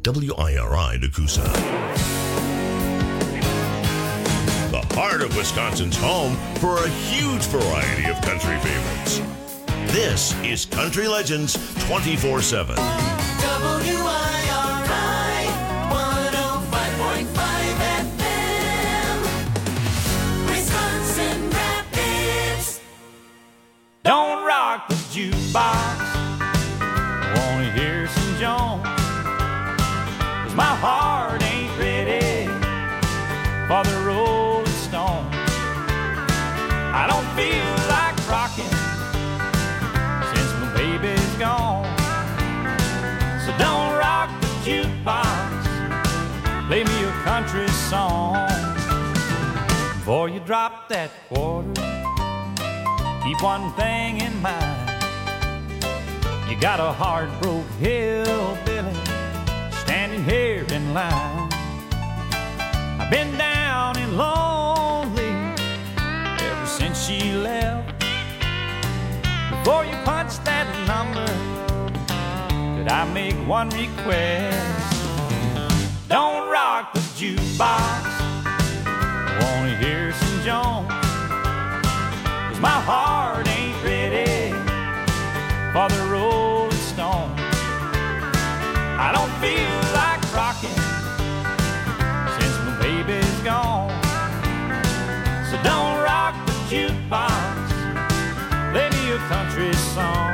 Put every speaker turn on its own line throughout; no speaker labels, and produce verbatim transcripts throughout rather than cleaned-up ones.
W I R I Nakusa. The heart of Wisconsin's home for a huge variety of country favorites. This is Country Legends twenty-four seven.
W I R I one oh five point five F M, Wisconsin Rapids.
Don't rock the jukebox, I wanna hear some Jones, 'cause my heart ain't ready for the Rolling Stones. I don't feel like rocking since my baby's gone. So don't rock the jukebox, play me a country song. Before you drop that quarter, keep one thing in mind. You got a heart-broke hillbilly standing here in line. I've been down and lonely ever since she left. Before you punch that number, could I make one request? Don't rock the jukebox, I wanna hear some Jones, 'cause my heart ain't ready for the Rolling Stones. I don't feel like rocking since my baby's gone. So don't rock the jukebox, play me a country song.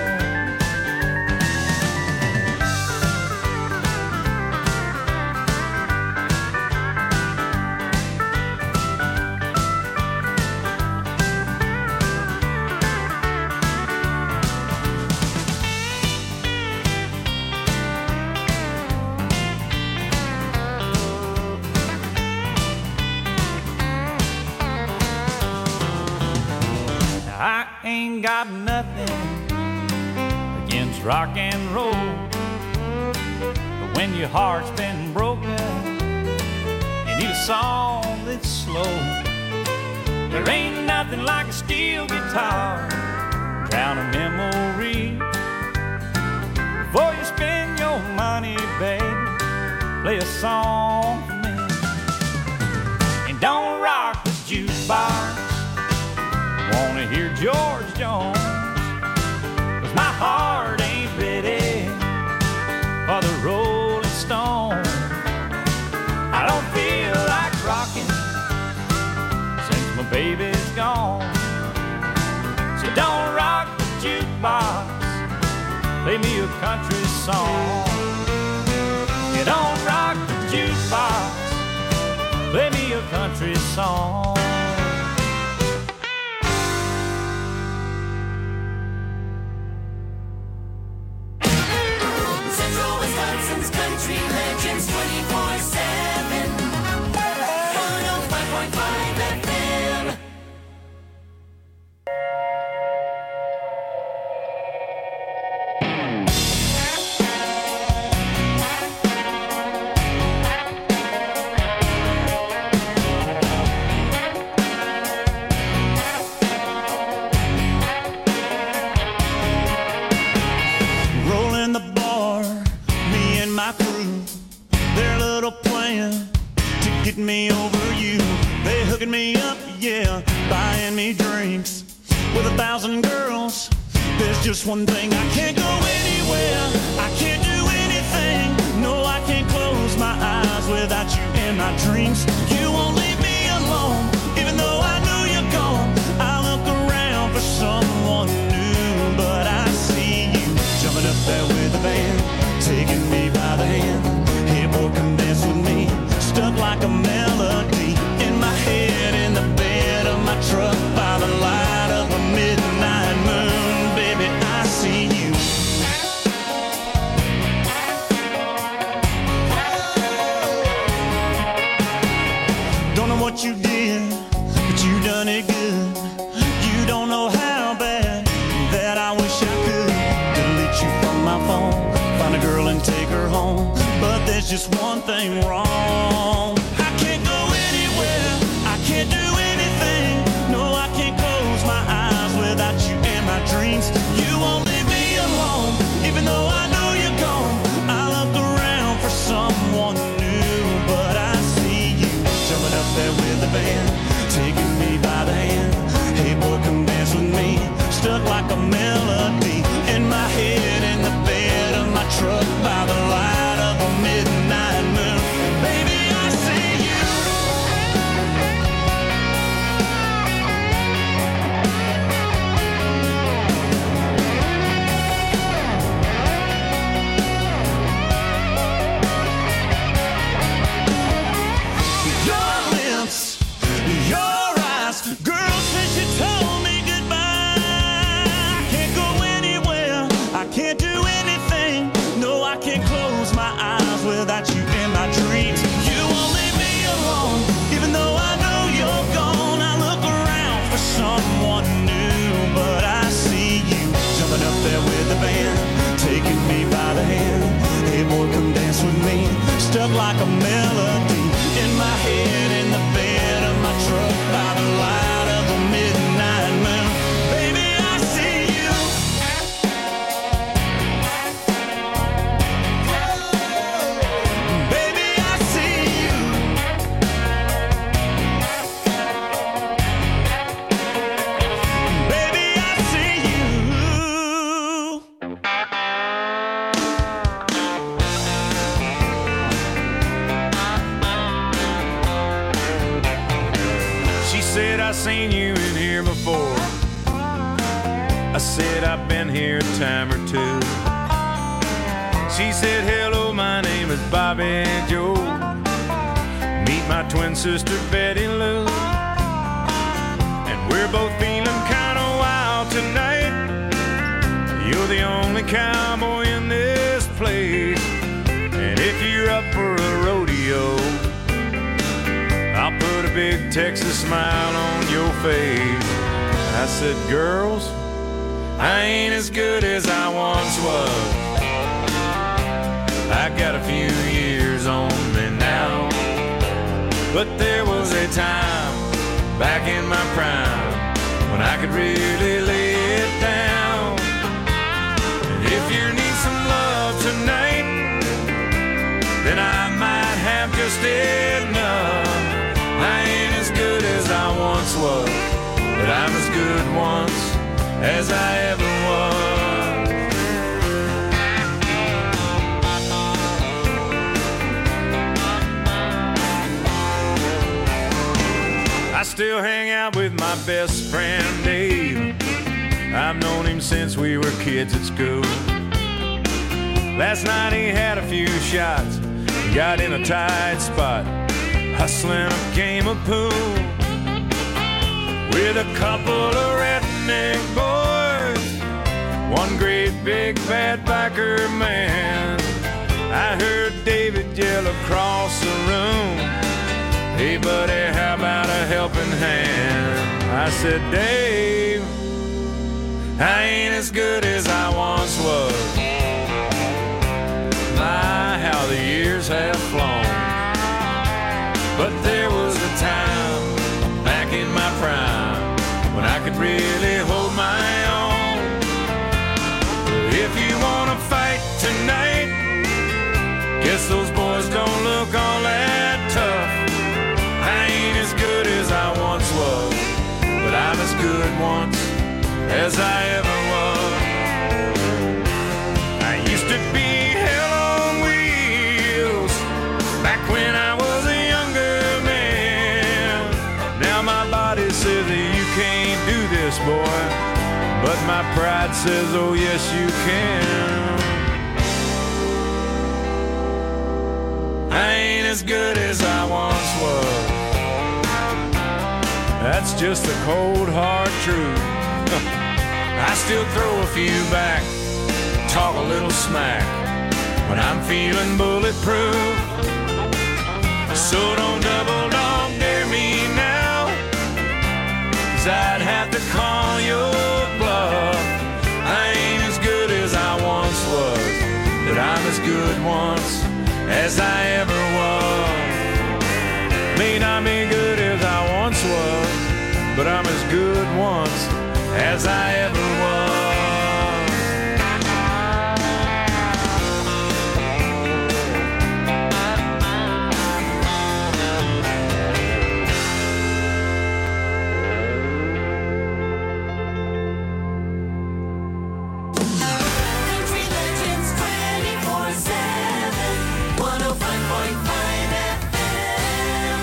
I ain't got nothing against rock and roll, but when your heart's been broken, you need a song that's slow. There ain't nothing like a steel guitar, drown a memory. Before you spend your money, baby, play a song for me. And don't rock the jukebox, wanna hear George Jones, 'cause my heart ain't ready for the Rolling Stones. I don't feel like rocking since my baby's gone. So don't rock the jukebox, play me a country song. You don't rock the jukebox, play me a country song.
Country Legends twenty-four seven, one oh five point five F M.
Rolling the bar, me and my crew, their little plan to get me over you. They hooking me up, yeah, buying me drinks with a thousand girls. There's just one thing, I can't go anywhere, I can't do anything. No, I can't close my eyes without you in my dreams. You won't leave me alone, even though I know you're gone. I look around for someone new, but I see you jumping up there with the band, taking me by the hand. Hey boy, come dance with me. Stuck like a melody in my head, in the bed of my truck, by the light of a midnight moon. Baby, I see you. Don't know what you did, but you done it good. You don't know how bad that I wish I could delete you from my phone, find a girl and take her home. But there's just one thing wrong. I can't go anywhere, I can't do anything. No, I can't close my eyes without you in my dreams. You won't leave me alone, even though I know you're gone. I look around for someone new, but I see you jumping up there with the band, taking me by the hand. Hey boy, come dance with me. Stuck like a melody in my head, in the bed of my truck, by the light of the midnight moon. Baby, I see you. Baby, I see you. Baby, I see you.
She said, I seen you in here before. I said, I've been here a time or two. She said, hello, my name is Bobby Joe. Meet my twin sister, Betty Lou. And we're both feeling kind of wild tonight. You're the only cowboy in this place. And if you're up for a rodeo, I'll put a big Texas smile on your face. I said, girls, I ain't as good as I once was. I got a few years on me now, but there was a time back in my prime when I could really lay it down. And if you need some love tonight, then I might have just enough. I ain't as good as I once was, but I'm as good once as I ever was. I still hang out with my best friend Dave. I've known him since we were kids at school. Last night he had a few shots, got in a tight spot, hustling a game of pool with a couple of redneck boys, one great big bad biker man. I heard David yell across the room, hey buddy, how about a helping hand? I said, Dave, I ain't as good as I once was. My, how the years have flown. But there was a time back in my prime when I could really hold my own. If you wanna fight tonight, guess those boys don't look all that tough. I ain't as good as I once was, but I'm as good once as I ever was. I used to be hell on wheels back when I was a younger man. Now my body says that you can't do this, boy, but my pride says, oh yes you can. I ain't as good as I once was. That's just the cold hard truth. I still throw a few back, talk a little smack when I'm feeling bulletproof. So don't double dog dare me now, 'cause I'd have to call your bluff. I ain't as good as I once was, but I'm as good once as I ever was. May not be good as I once was, but I'm as good once as I ever was.
Country Legends twenty-four seven, one oh five point five F M.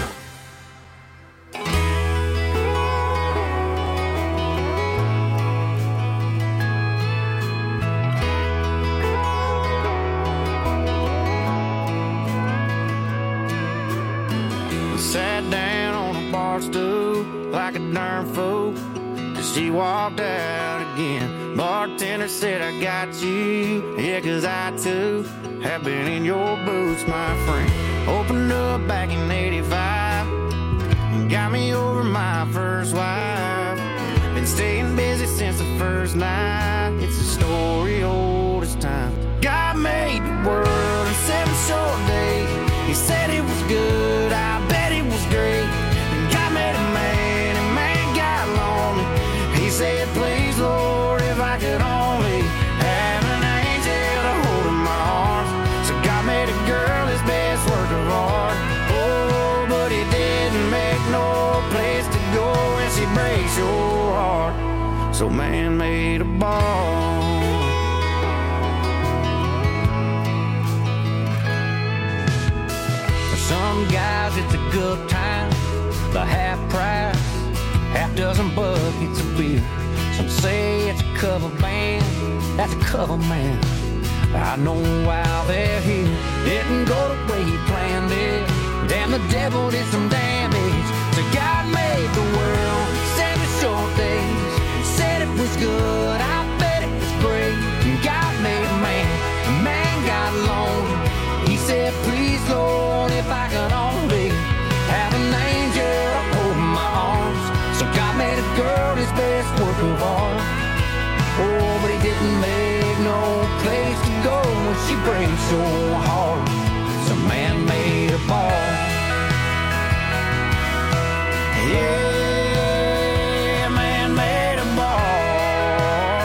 Sat down on a bar stool like a darn fool, 'cause she walked out again. Bartender said, I got you, yeah, 'cause I too have been in your boots, my friend. Opened up back in eighty-five and got me over my first wife. staying busy since the first night. It's a story old as time. God made the world in seven short days. He said it was good, I bet it was great. And God made a man, and man got lonely. He said, please, Lord, if I could only have an angel to hold in my arms. So God made a girl his best work of art. Oh, but he didn't make no place to go when she breaks your heart. So man made a ball. For some guys it's a good time, the half price, half dozen buckets of beer. Some say it's a cover band, that's a cover man. I know why they're here. Didn't go the way he planned it. Damn, the devil did some damage. So God made the world seven short days. Said it was good, I bet it was great. And God made a man, and man got lonely. He said, please, Lord, if I could only have an angel to hold in my arms. So God made a girl his best work of art. Oh, but he didn't make no place to go when she breaks so hard. So man made a ball. Yeah, man made a ball.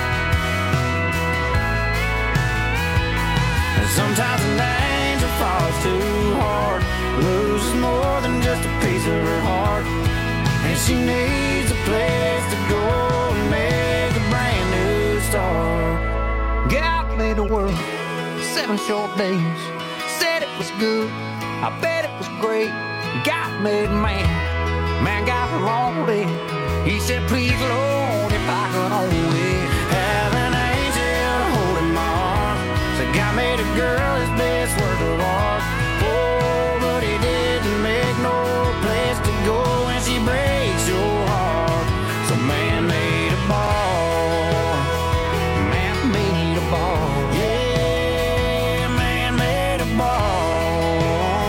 And sometimes an angel falls too hard, loses more than just a piece of her heart. And she needs a place to go and make a brand new start. God made the world seven short days. Said it was good, I bet it was great. God made man, man got lonely. He said, please, Lord, if I could only have an angel to hold in my arms. So God made a girl his best work of art. Oh, but he didn't make no place to go when she breaks your heart. So man made a ball. Man made a ball. Yeah, man made a ball.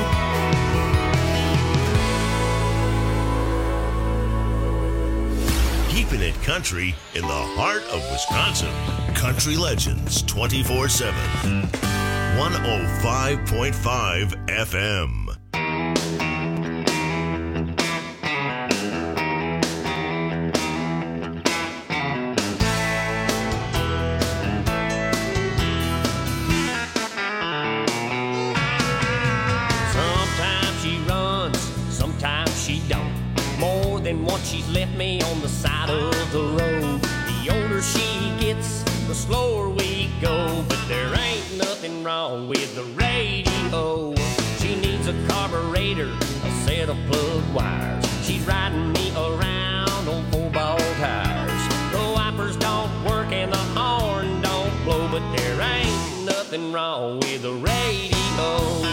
Keeping it country in the heart of Wisconsin. Country Legends twenty-four seven. one oh five point five F M.
Sometimes she runs, sometimes she don't. More than once she's left me on the side of the road. The older she gets, the slower we go. But there ain't nothing wrong with the radio. She needs a carburetor, a set of plug wires. She's riding me around on four-ball tires. The wipers don't work and the horn don't blow. But there ain't nothing wrong with the radio.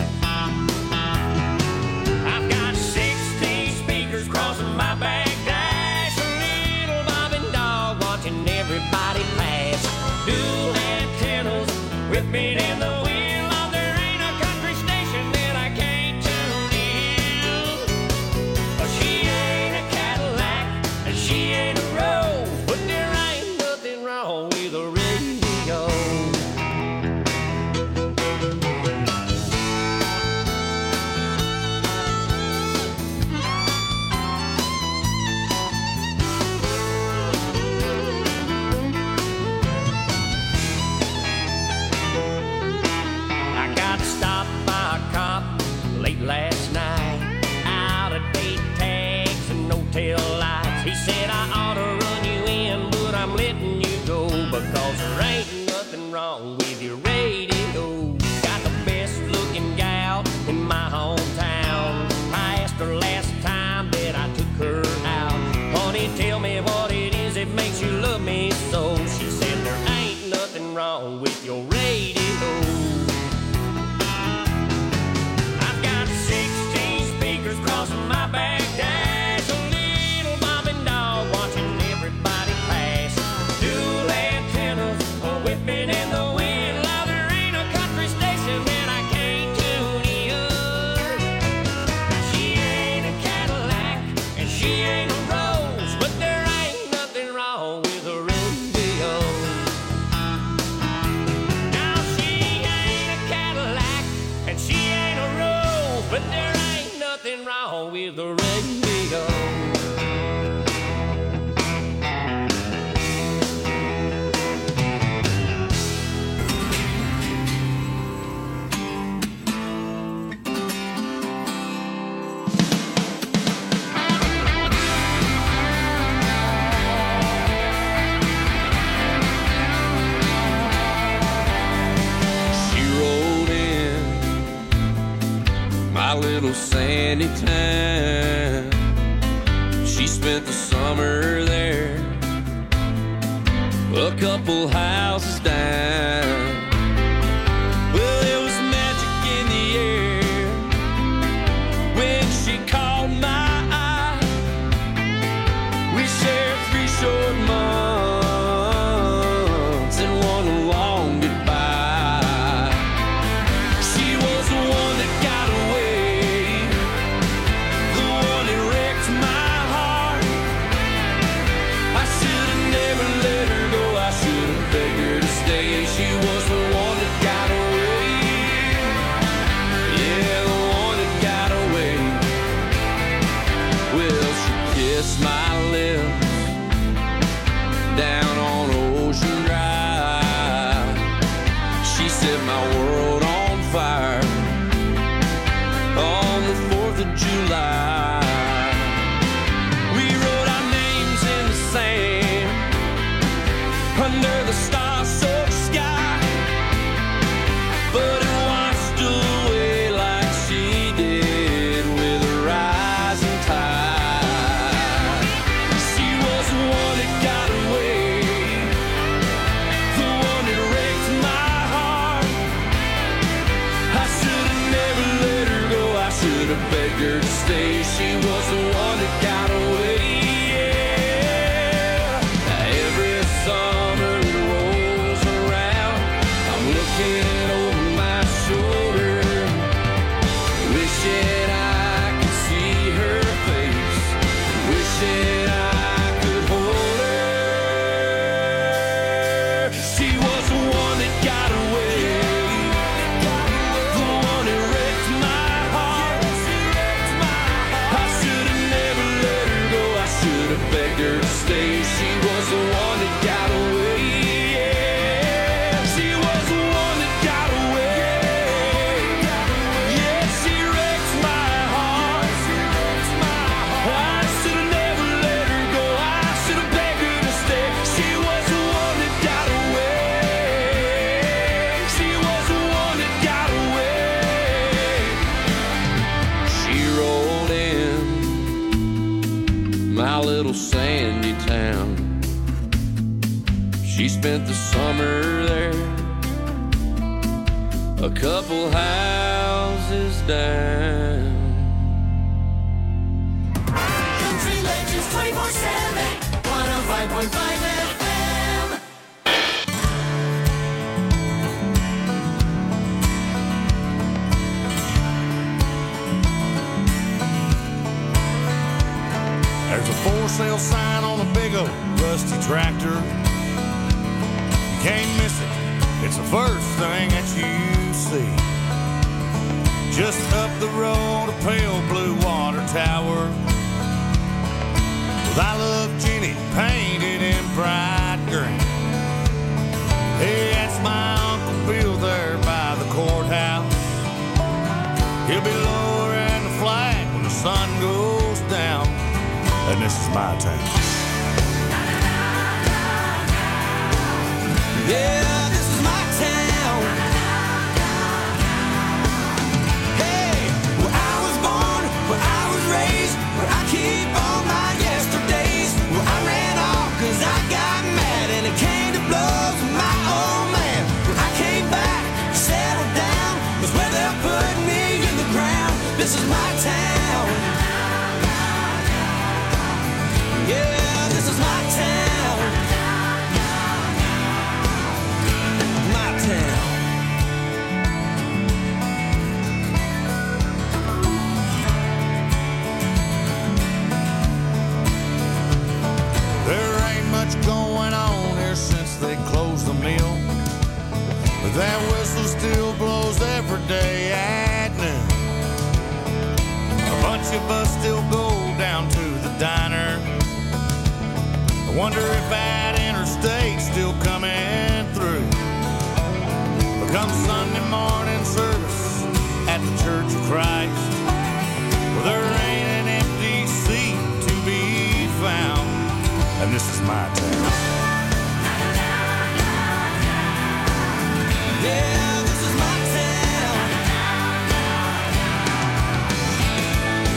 I've got sixty speakers crossing my back dash. A little bobbing dog watching everybody pass. Dual antennas whipping in the wind. Oh, there ain't a country station that I can't tune in. Oh, she ain't a Cadillac and she ain't a Rover, but there ain't nothing wrong with the radio.
sandy town. She spent the summer there, a couple houses down. Well, there was magic in the air when she caught my eye. We shared three short months and one long goodbye. She was the one that got away, the one that wrecked my heart. I should have never let her go, I should have begged her to stay. She was the one that got away, yeah, the one that got away. Well, she kissed my lips down on Ocean Drive. She set my world on fire on the fourth of July. We wrote our names in the sand under the star-soaked sky, but it washed away like she did with a rising tide. She was the one that got away, the one that wrecked my heart. I should have never let her go, I should have begged her to stay. She was the one that got away, yeah. Every summer that rolls around, I'm looking over my shoulder, wishing I could see her face, wishing I could hold her. She was the one that got away, the one that wrecked my heart. I should have never let her go, I should have begged her to stay. She was the one that got away, yeah. She was the one that got away, yeah. She wrecked my heart. I should have never let her go, I should have begged her to stay. She was the one that got away, she was the one that got away. She rolled in my little sandy town. She spent the summer there, a couple houses down.
Country Legends twenty-four seven, one oh five point five F M.
There's a for sale sign on a big old rusty tractor. You can't miss it, it's the first thing that you see. Just up the road, a pale blue water tower with I Love Jenny painted in bright green. Hey, that's my Uncle Bill there by the courthouse. He'll be lowering the flag when the sun goes down. And this is my town.
Yeah, this is my town. Hey, where I was born, where I was raised, where I keep all my yesterdays, where I ran off cause I got mad and it came to blows with my old man. Where I came back, settled down, was where they'll put me in the ground. This is my town. Yeah, this is my town. My town.
There ain't much going on here since they closed the mill, but that whistle still blows every day at noon. A bunch of us still go down to the diner. I wonder if that interstate's still coming through. But come Sunday morning service at the Church of Christ, well, there ain't an empty seat to be found. And this is my town.
Yeah, this is my town.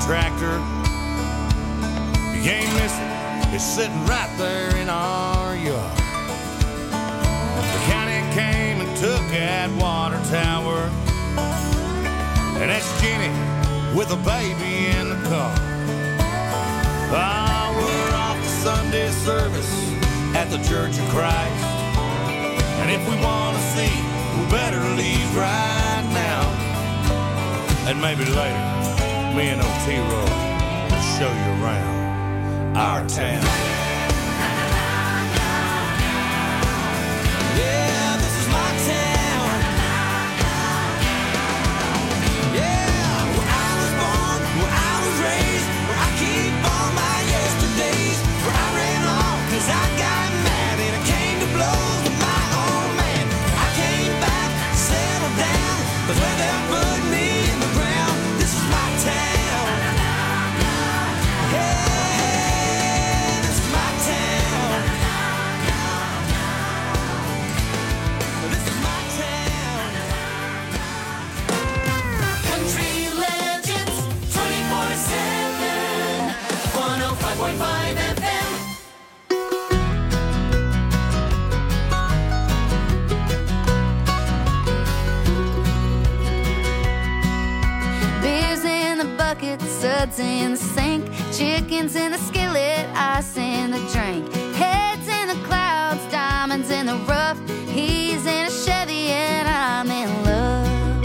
tractor. You can't miss it. It's sitting right there in our yard. The county came and took that water tower. And that's Jenny with a baby in the car. Oh, we're off to Sunday service at the Church of Christ. And if we want to see, we better leave right now. And maybe later, me and Otero will show you around our town.
Yeah, this is my town. Yeah, where I was born, where I was raised, where I keep all my yesterdays, where I ran off cause I got mad and I came to blows with my old man. I came back, settled down, cause where they put me in the ground, this is my town. Hey, this is my town. This is my town.
Country Legends twenty-four seven, one oh five point five F M.
Beers in the bucket, suds in the sink, chickens in the skillet, ice in the drink, heads in the clouds, diamonds in the rough. He's in a Chevy and I'm in love.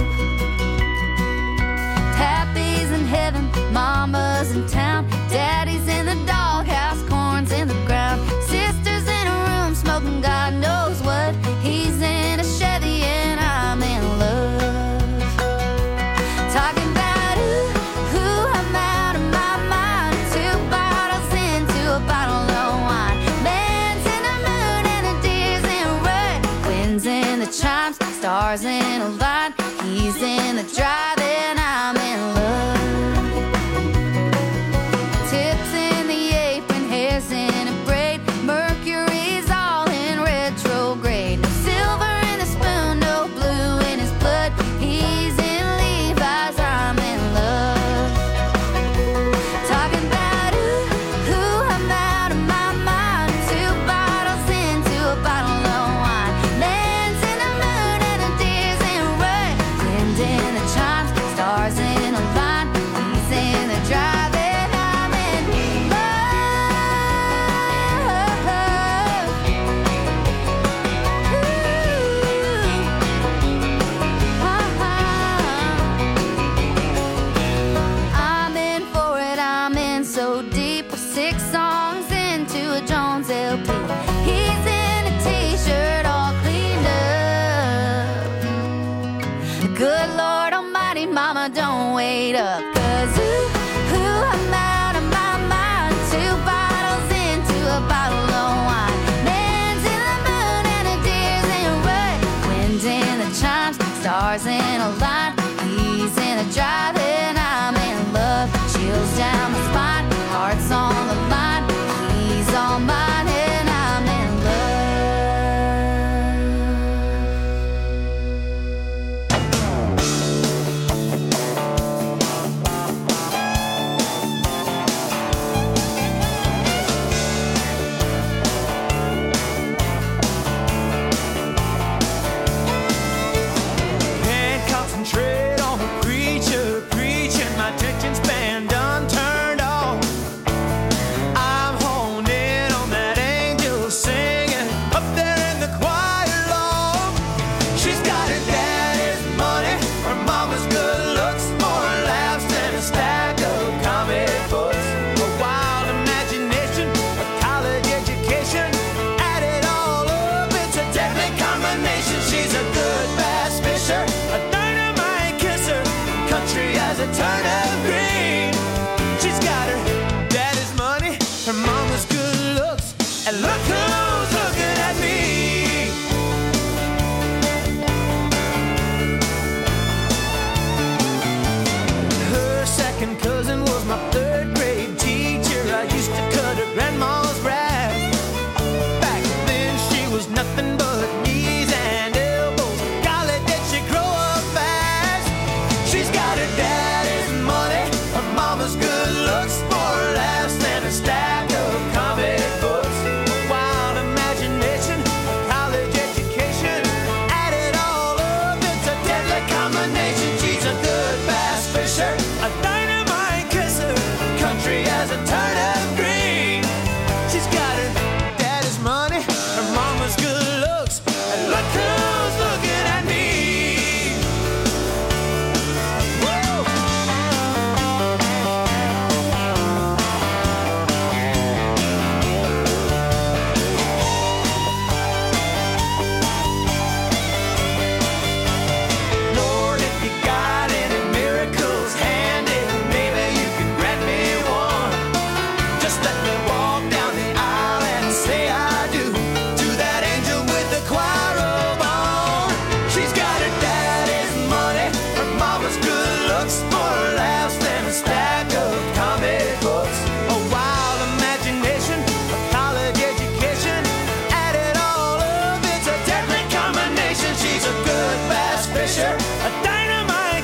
Pappy's in heaven, mama's in town, daddy's in the doghouse, corn's in the ground, sister's in a room smoking God knows what. He's in a Chevy and I'm in love. Talking about ooh, ooh, I'm out of my mind. Two bottles into a bottle of wine. Man's in the moon and the deer's in red. Winds in the chimes, stars in a line. He's in the drive and I'm in love. Tips in the apron, hair's in a braid. Mercury's all in retrograde. No silver in the spoon, no blue in his blood. He's in Levi's, I'm in love. Talking about ooh, ooh, I'm out of my mind. Two bottles into a bottle of wine. Man's in the moon and the deer's in red. Wind in the chimes, stars in a line. He's in the drive and I'm in love. I'm in for it, I'm in so deep. We're six songs into a Jones L P. He's in a t-shirt all cleaned up. Good Lord Almighty, mama, don't wait up. Cause ooh, ooh, I'm out of my mind. Two bottles into a bottle of wine. Man's in the moon and the deer's in red. Wind in the chimes, stars in a line. He's in a drive and I'm in love. Chills down my spine, heart's on the line. He's all mine and I'm in love.
Can't concentrate on the preacher preaching. My attention span done turned off. I'm honed in on that angel singing up there in the choir loft. She's got her daddy's money, her mama's good looks, more laughs than a stack of comic books. A wild imagination, a college education, add it all up, it's a deadly combination. She's a good bass fisher, a dynamite kisser, country as a turnip green. She's got her daddy's money, her mama's good looks, and look who's looking at me. Her second cousin was my third grade teacher. I used to cut her grandma's grass. Back then she was nothing but knees and elbows. Golly, did she grow up fast? She's got her daddy's money.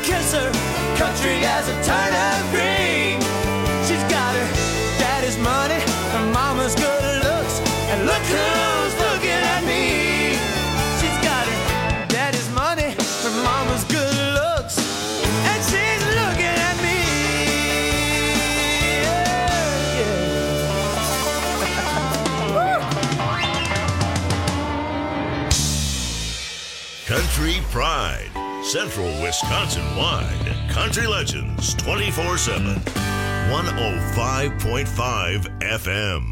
kiss her. Country as a turnip green. She's got her daddy's money, her mama's good looks, and look who's looking at me. She's got her daddy's money, her mama's good looks, and she's looking at me. Yeah, yeah.
Country Pride, Central Wisconsin-wide. Country Legends twenty-four seven. one oh five point five F M.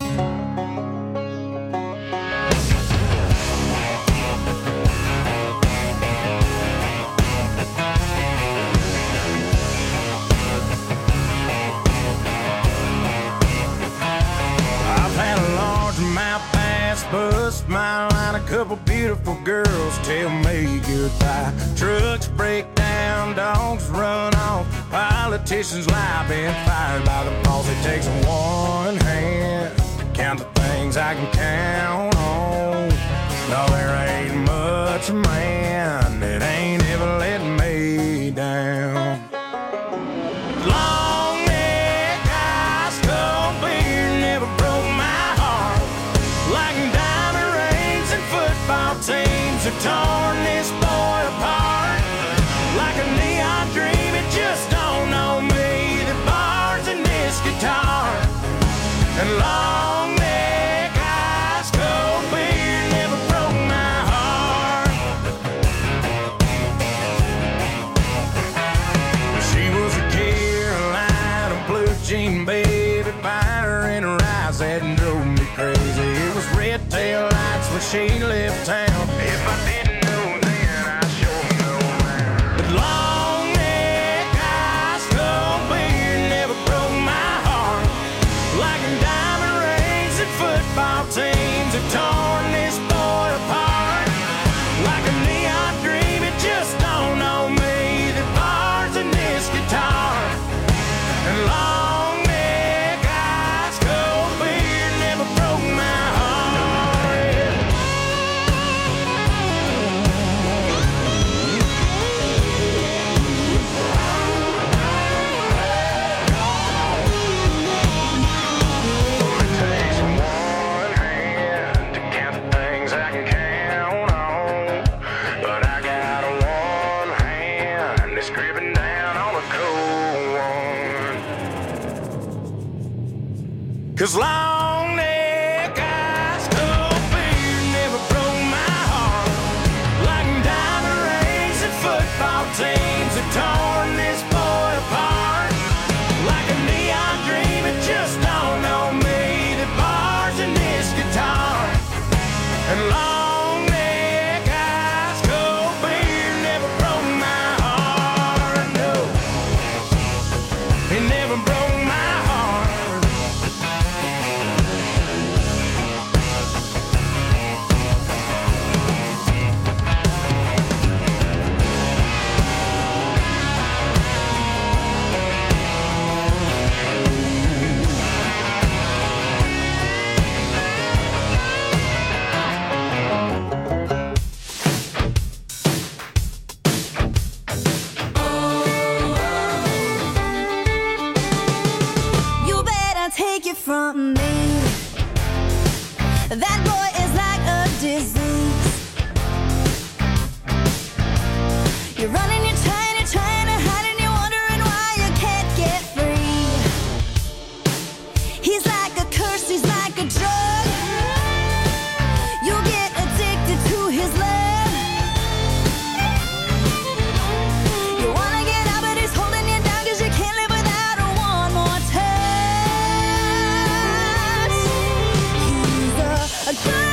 I've had a largemouth bass bust my line, a couple beautiful girls tell me goodbye. Trucks break down, dogs run off, politicians lie, been fired by the boss. It takes one hand to count the things I can count on. No, there ain't much man that ain't ever let me down. Long neck, ice cold beer never broke my heart. Like diamond rings and football teams have torn this boy apart. Like a neon dream, it just don't know me. The bars in this guitar and long neck, ice cold beer never broke my heart. She was a Carolina blue jean baby, fire in her eyes that drove me crazy. It was red tail lights when she left town. If I didn't know then, I sure know now. But long neck, ice cold beer never broke my heart. Like diamond rings and football teams have torn this boy apart. Like a neon dream, it just don't know me. The bars in this guitar and long neck, ice cold beer never broke my heart. It takes one hand to count the things I can count on, but I got one hand that's gripping down on a cold one. 'Cause long neck, ice cold beer never broke my heart. Like diamond rings and football teams have torn this boy apart. Like a neon dream, it just don't know me. The bars in this guitar and long neck, ice cold beer never broke my heart. No, it never broke my heart.
You better take it from me. That boy is like a disease. You're running, you're trying, you're trying to hide, and you're wondering why you can't get free. He's like a curse, he's like a drug. You get addicted to his love. You wanna get out, but he's holding you down, 'cause you can't live without a one more touch. He's a, a good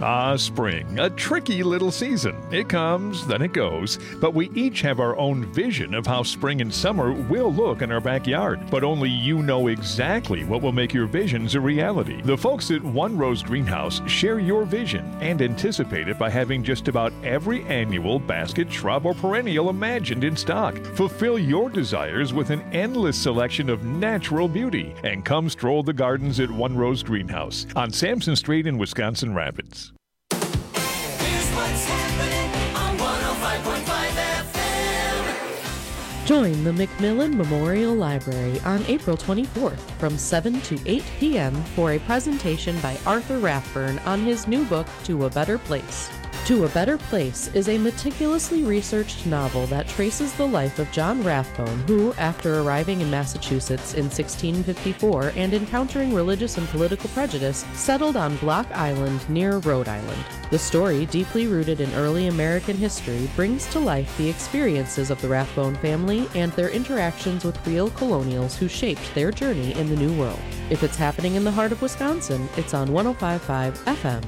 Ah, spring, a tricky little season. It comes, then it goes, but we each have our own vision of how spring and summer will look in our backyard. But only you know exactly what will make your visions a reality. The folks at One Rose Greenhouse share your vision and anticipate it by having just about every annual basket, shrub, or perennial imagined in stock. Fulfill your desires with an endless selection of natural beauty, and come stroll the gardens at One Rose Greenhouse on Sampson Street in Wisconsin Rapids.
What's happening on one oh five point five F M?
Join the McMillan Memorial Library on April twenty-fourth from seven to eight p.m. for a presentation by Arthur Rathburn on his new book, To a Better Place. To a Better Place is a meticulously researched novel that traces the life of John Rathbone, who, after arriving in Massachusetts in sixteen fifty-four and encountering religious and political prejudice, settled on Block Island near Rhode Island. The story, deeply rooted in early American history, brings to life the experiences of the Rathbone family and their interactions with real colonials who shaped their journey in the New World. If it's happening in the heart of Wisconsin, it's on one oh five point five F M.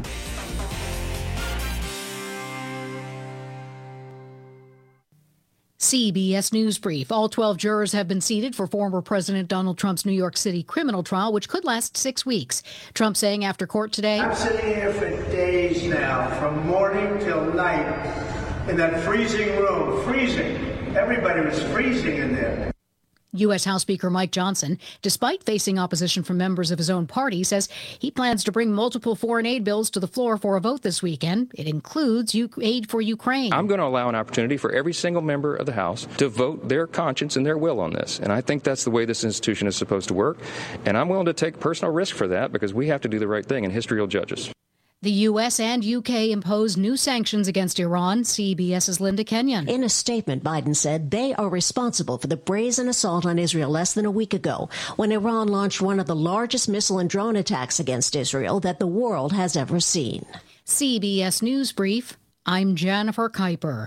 C B S News Brief. All twelve jurors have been seated for former President Donald Trump's New York City criminal trial, which could last six weeks. Trump saying after court today,
I'm sitting here for days now, from morning till night, in that freezing room, freezing. Everybody was freezing in there.
U S. House Speaker Mike Johnson, despite facing opposition from members of his own party, says he plans to bring multiple foreign aid bills to the floor for a vote this weekend. It includes U- aid for Ukraine.
I'm going to allow an opportunity for every single member of the House to vote their conscience and their will on this. And I think that's the way this institution is supposed to work. And I'm willing to take personal risk for that because we have to do the right thing, and history will judge us.
The U S and U K imposed new sanctions against Iran. CBS's Linda Kenyon.
In a statement, Biden said they are responsible for the brazen assault on Israel less than a week ago, when Iran launched one of the largest missile and drone attacks against Israel that the world has ever seen.
C B S News Brief. I'm Jennifer Kuiper.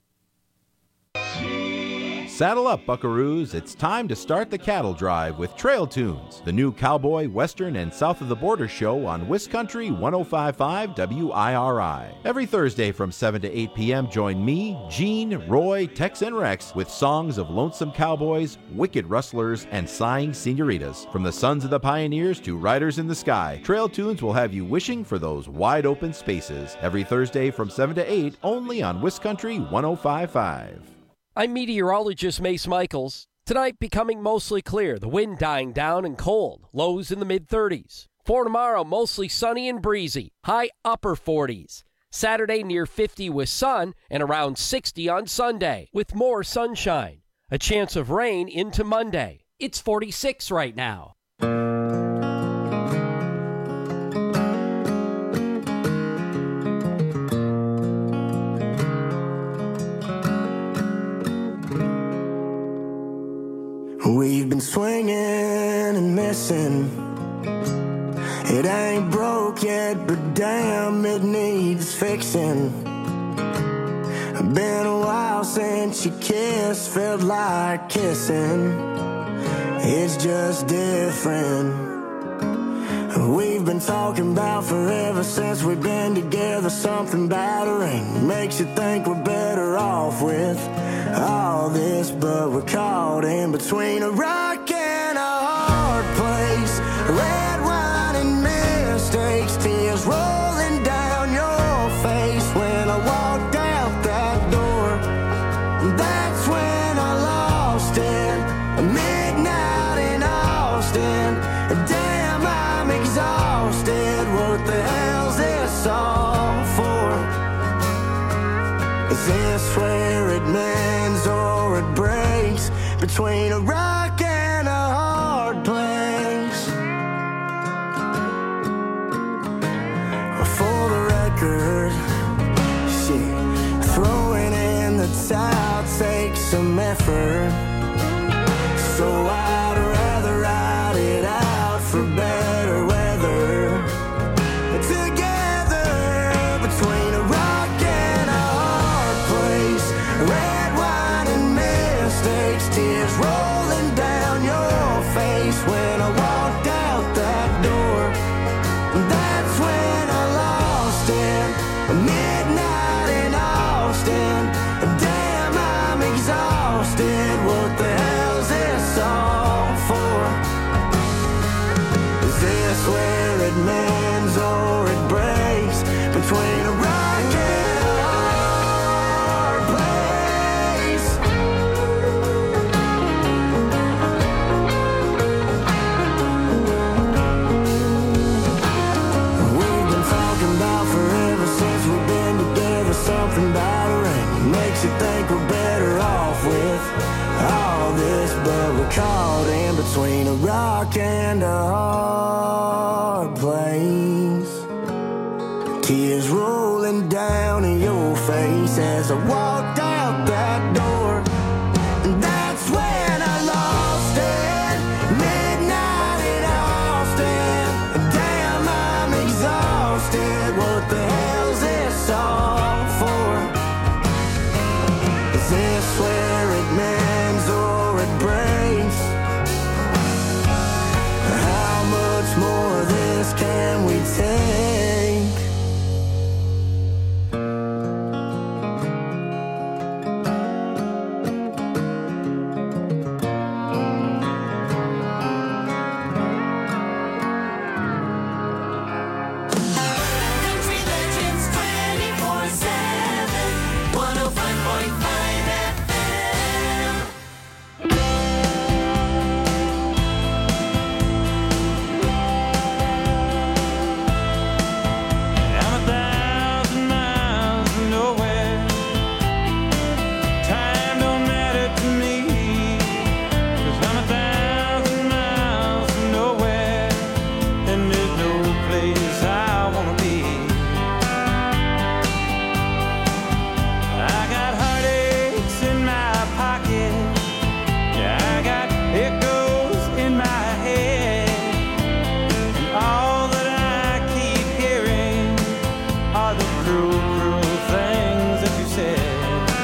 Saddle up, buckaroos. It's time to start the cattle drive with Trail Tunes, the new cowboy, western, and south of the border show on Wiscountry one oh five point five W I R I. Every Thursday from seven to eight p.m., join me, Gene, Roy, Tex, and Rex with songs of lonesome cowboys, wicked rustlers, and sighing senoritas. From the sons of the pioneers to riders in the sky, Trail Tunes will have you wishing for those wide open spaces. Every Thursday from seven to eight, only on Wiscountry one oh five point five.
I'm meteorologist Mace Michaels. Tonight becoming mostly clear, the wind dying down and cold, lows in the mid thirties. For tomorrow, mostly sunny and breezy, high upper forties. Saturday near fifty with sun and around sixty on Sunday with more sunshine. A chance of rain into Monday. It's forty-six right now.
We've been swinging and missing. It ain't broke yet, but damn, it needs fixing. Been a while since you kissed, felt like kissing. It's just different. We've been talking about forever since we've been together. Something battering makes you think we're better off with all this, but we're caught in between a rock and a hard place. Red wine and mistakes, tears rolling down your face. When I walked out that door, that's when I lost it. Midnight in Austin, damn, I'm exhausted. What the hell's this all for? Is this where it mends or it breaks? Between a rock and a hard place. For the record, shit, throwing in the towel takes some effort. So I'd rather ride it out for better weather. Together, between a rock and a hard place. Red wine and mistakes, tears rolling down your face. When I walked out that door, that's when I lost it. between a rock and a hard place. Tears rolling down in your face as I walked out that door. And that's when I lost it. Midnight in Austin. Damn, I'm exhausted. What the hell's this all for? Is this where it mends or it breaks? How much more of this can we take?
Country Legends twenty-four seven, one oh five point five F M.
I'm a thousand miles from nowhere. Time don't matter to me, 'cause I'm a thousand miles from nowhere, and there's no place I wanna be. I got heartaches in my pocket, yeah, I got echoes in my head, and all that I keep hearing are the cruel, cruel things that you said.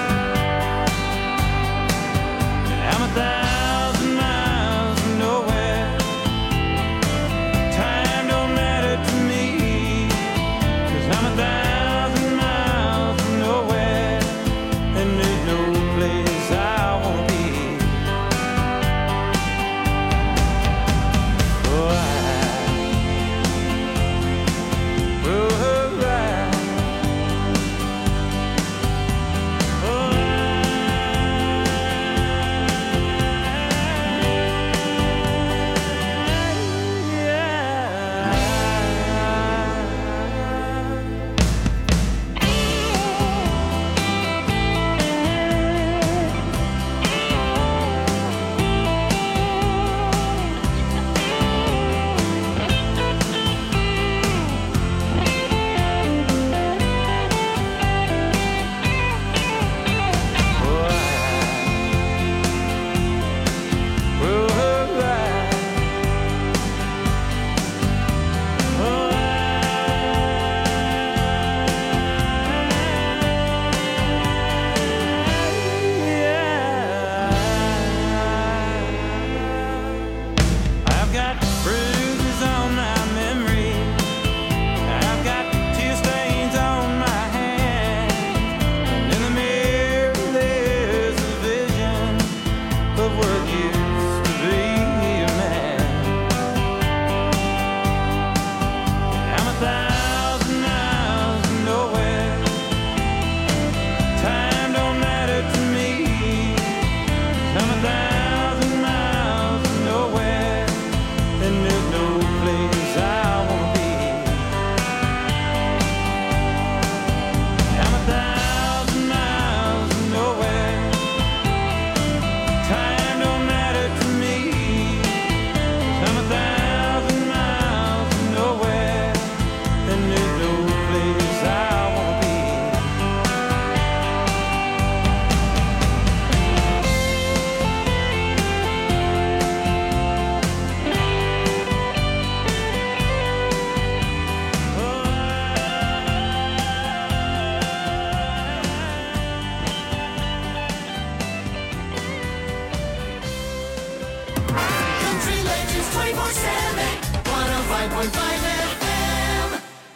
And I'm a thousand miles from nowhere. Time don't matter to me, 'cause I'm a thousand miles from nowhere, and there's no place I wanna be. Oh, I, oh, I, I've got bruises on my memory. I've got tear stains on my hands. And in the mirror there's a vision of what used to be a man. I'm a thousand miles from nowhere. Time don't matter to me. I'm a thousand miles from nowhere, and there's no place I wanna be. I'm a thousand miles from nowhere. Time don't matter to me, 'cause I'm a thousand miles from nowhere, and there's no place I wanna be.
Country Legends twenty-four seven, one oh five point five F M.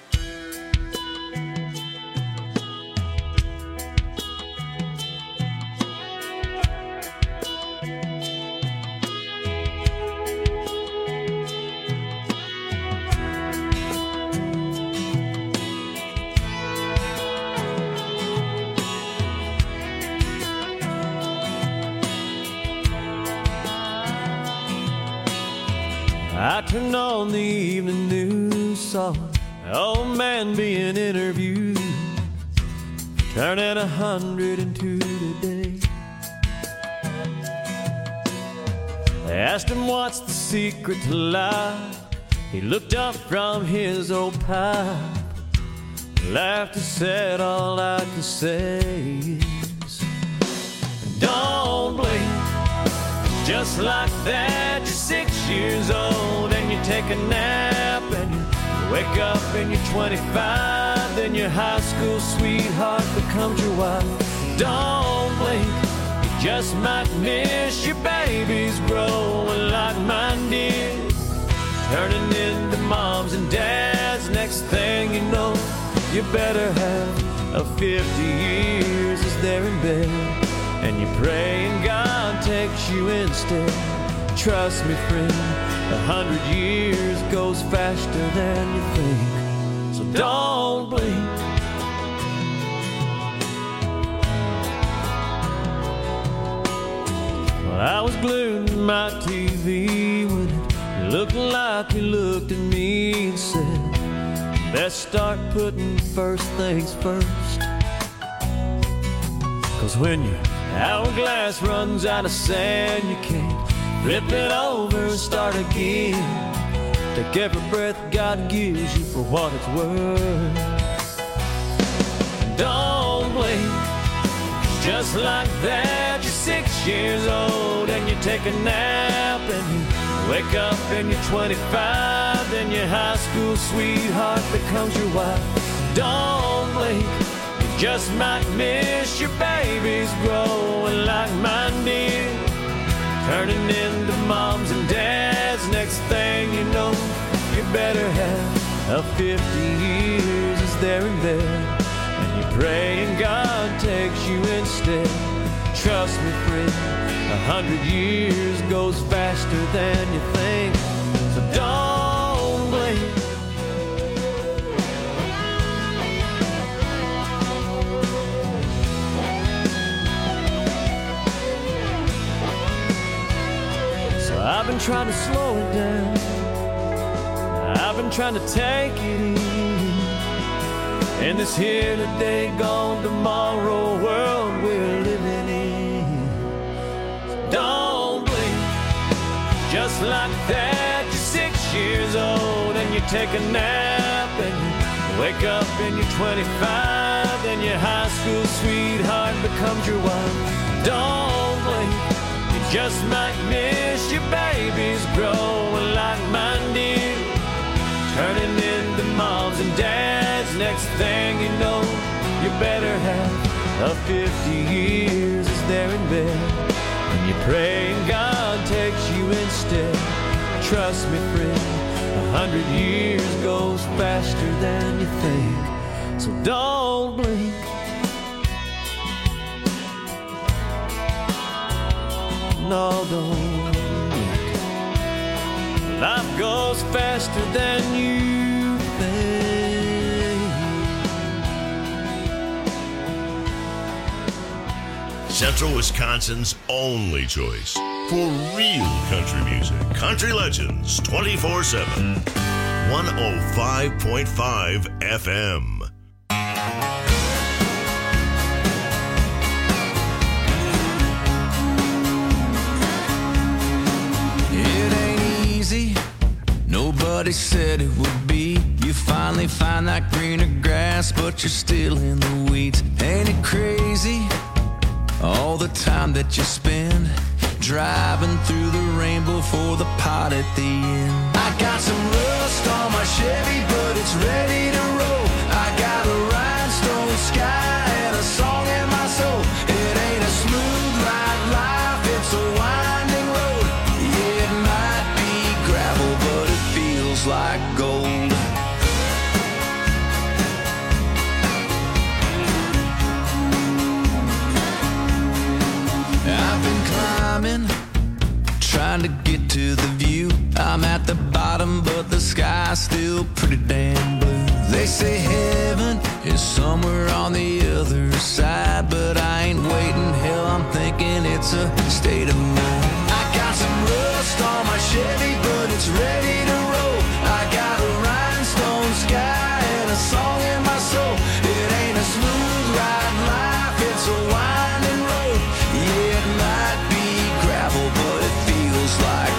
I turned on the evening news, saw an old man being interviewed, turning a hundred and two today. I asked him what's the secret to life. He looked up from his old pipe, laughed and said, all I can say is, don't blink. Just like that, you're six years old and you take a nap and you wake up and you're twenty-five. Then your high school sweetheart becomes your wife. Don't blink, you just might miss your babies growing like mine did, turning into moms and dads. Next thing you know, you better have a fifty years as they're in bed, and you pray and God takes you instead. Trust me, friend, a hundred years goes faster than you think, so don't blink. Well, I was glued to my T V when it looked like you looked at me and said, let's start putting first things first. Cause when your hourglass runs out of sand, you can't flip it over and start again. Take every breath God gives you for what it's worth. Don't blink. Just like that, you're six years old and you take a nap and you wake up and you're twenty-five. Then your high school sweetheart becomes your wife. Don't blink. Just might miss your babies growing like mine did, turning into moms and dads. Next thing you know, you better have a fifty years as they're in bed, and you pray and God takes you instead. Trust me, friend, a hundred years goes faster than you think, so don't blink. I've been trying to slow it down, I've been trying to take it easy in this here today, gone tomorrow world we're living in. Don't blink. Just like that, you're six years old and you take a nap and you wake up and you're twenty-five. Then your high school sweetheart becomes your wife. Don't blink. Just might miss your babies growing like mine did, turning into moms and dads. Next thing you know, you better have a fifty years as they're in bed, and you pray and God takes you instead. Trust me, friend, a hundred years goes faster than you think, so don't blink. No, don't blink. Life goes faster than you think.
Central Wisconsin's only choice for real country music. Country Legends twenty-four seven. one oh five point five F M.
Nobody said it would be. You finally find that greener grass, but you're still in the weeds. Ain't it crazy? All the time that you spend driving through the rainbow for the pot at the end. I got some rust on my Chevy, but it's ready to roll. I got a rhinestone sky and a song in my soul. It ain't a smooth ride life, it's a winding road. Yeah, it might be gravel, but it feels like gold. I've been climbing, trying to get to the view. I'm at the bottom, but the sky's still pretty damn blue. They say heaven is somewhere on the other side, but I ain't waiting. Hell, I'm thinking it's a state of mind. I got some rust on my Chevy, but it's ready to roll. I got a rhinestone sky and a song in my soul. It ain't a smooth ride life, it's a winding road. Yeah, it might be gravel, but it feels like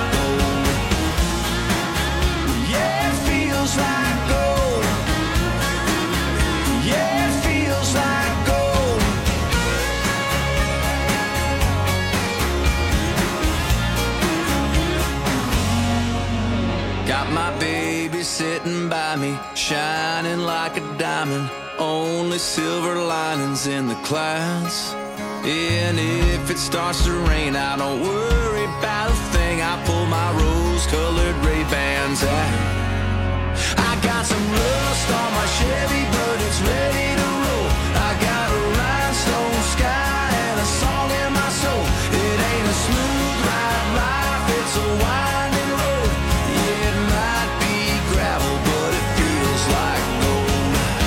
beside me, shining like a diamond. Only silver linings in the clouds. And if it starts to rain, I don't worry about a thing. I pull my rose-colored Ray-Bans out. I got some rust on my Chevy, but it's ready to roll. I got a rhinestone sky and a song in my soul. It ain't a smooth ride life, it's a winding road. Yeah, it might be gravel, but it feels like gold.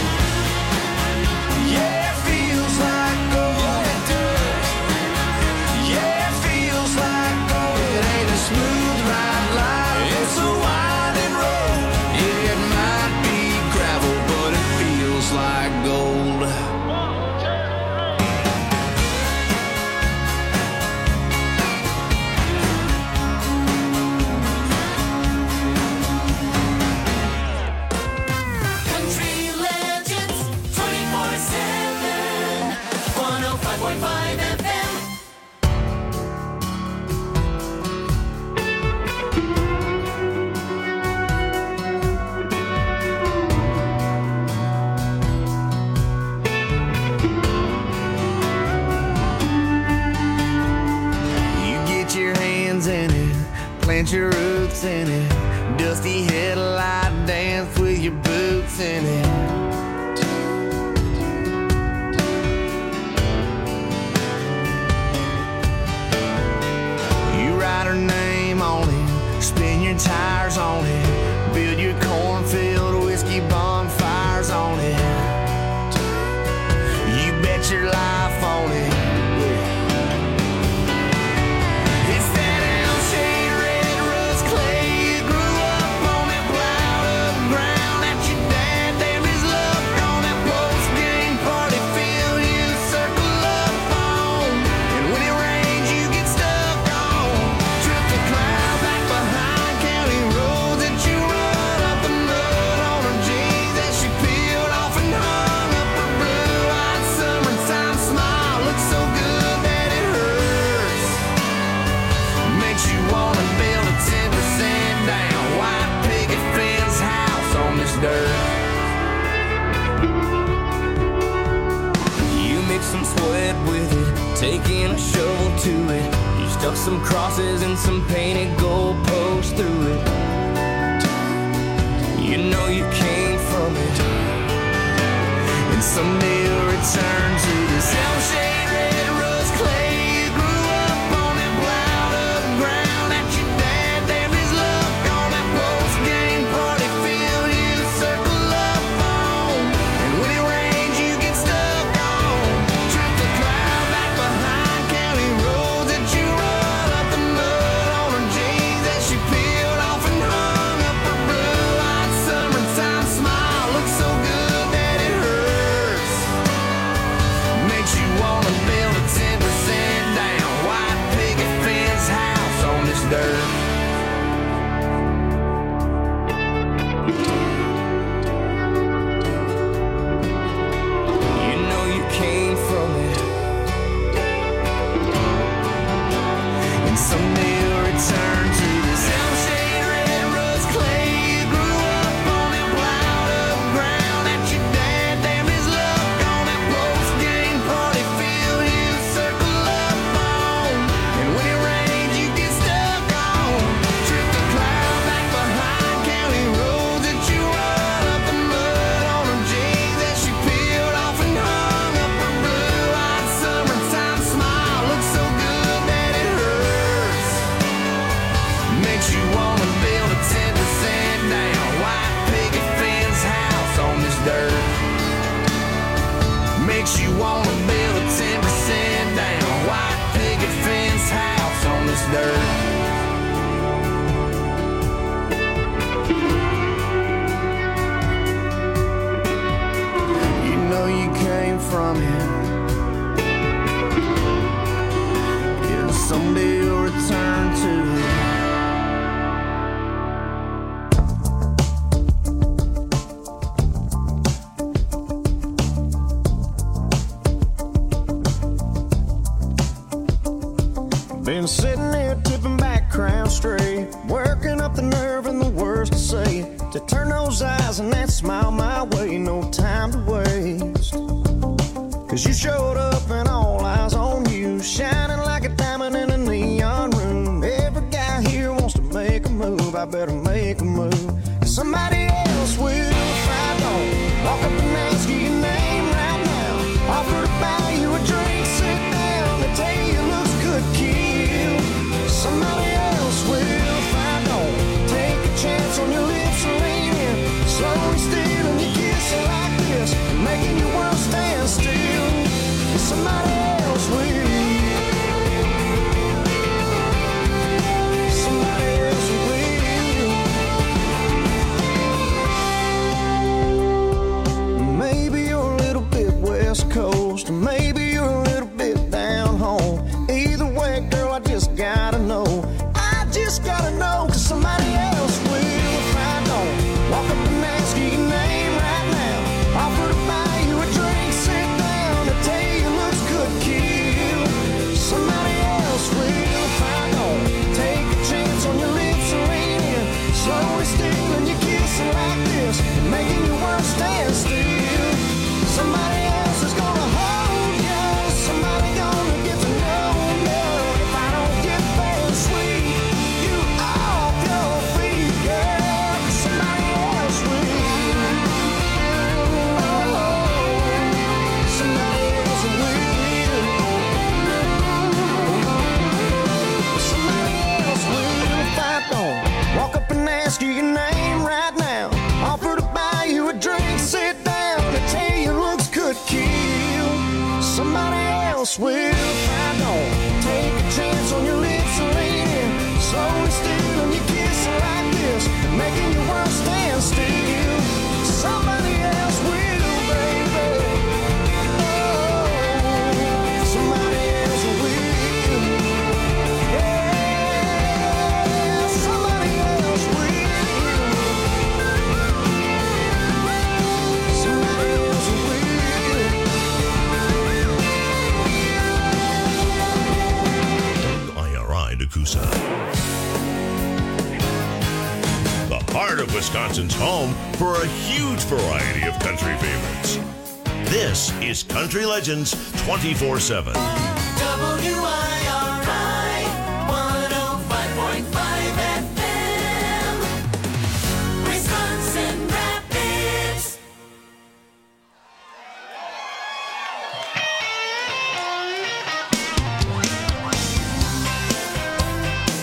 Yeah, it feels like gold. It does. Yeah, it feels like gold. It ain't a smooth ride life, it's a winding road. Yeah, it might be gravel, but it feels like gold.
Country Legends twenty-four seven, one oh five point five F M.
You get your hands in it, plant your roots in it. Dusty headlight dance with your boots in it. You write her name on it, spin your tires on it, build your cornfield whiskey bonfires on it. You bet your life on it. It's that L-shaped red rust clay. You grew up on that plowed up ground that your dad damned his luck on. That post-game party field you circle up on. And when it rains you get stuck on. Trip the cloud back behind county roads that you run up the mud on her jeans that she peeled off and hung up her blue-eyed summertime smile. Looks so good that it hurts. Makes you wanna build a ten percent down white picket fence house on this dirt. You mix some sweat with it, taking a shovel to it. You stuck some crosses and some painted gold posts through it. You know you came from it, and someday you'll return to this L-shaped red rust clay. You grew up on that plowed up ground that your dad damned his luck on. That post-game party field you circle up on. And when it rains you get stuck on. Trip the cloud back behind county roads that you run up the mud on her jeans that she peeled off and hung up her blue-eyed summertime smile. Looks so good that it hurts. Makes you wanna build a ten percent down white picket fence house on this dirt. You know you came from it, and someday you'll return to this L-shaped red rust clay. You grew up on that plowed up ground that your dad damned his luck on. That post-game party field you circle up on. And when it rains you get stuck on. Trip the cloud back behind county roads that you run up the mud on her jeans that she peeled off and hung up her blue-eyed summertime smile. Looks so good that it hurts. Makes you wanna build a ten percent down white picket fence house on this dirt. Makes you wanna build a ten percent down white picket fence house on this dirt. You know you came from it. Yeah, someday you'll return to it.
Been sitting here tipping back Crown Street, working up the nerve and the words to say. to turn those eyes and that smile my way. No time to waste, 'cause you showed up and all eyes on you, shining like a diamond in a neon room. Every guy here wants to make a move. I better make a move, 'cause somebody else will if I don't. Walk up and ask you your name right now. Offer to buy you a drink, sit down. They tell you it looks good, kill. Somebody else will if I don't. Take a chance on your lips and lean in, slowly stealing your kiss like this, making your world stand still. Somebody else will. Somebody else will. Maybe you're a little bit West Coast, maybe you're a little bit down home. Either way, girl, I just gotta know. I just gotta know, 'cause somebody else will if I don't. Walk up and ask you your name right now. Offer to buy you a drink, sit down. I tell you it looks good, kill. Somebody else will if I don't. Take a chance on your lips and lean in, slowly stealing your kiss like this, making your world stand still. Somebody else is gonna hold you. Somebody gonna get to know you. If I don't get there, sweet, you off your feet, girl. Somebody else will. Oh, somebody else will. Somebody else will if I don't. Walk up and ask you your name right now. Offer to buy you a drink, sit down. I tell you it looks good, kill. Somebody else will if I don't. Take a chance on your lips and lean in, slowly stealing your kiss like this, making your world stand still. Somebody else will, baby. Oh, somebody else will. Yeah, somebody else will. Somebody else
W I R I Nakusa. The heart of Wisconsin's home for a huge variety of country favorites. This is Country Legends twenty-four seven.
W I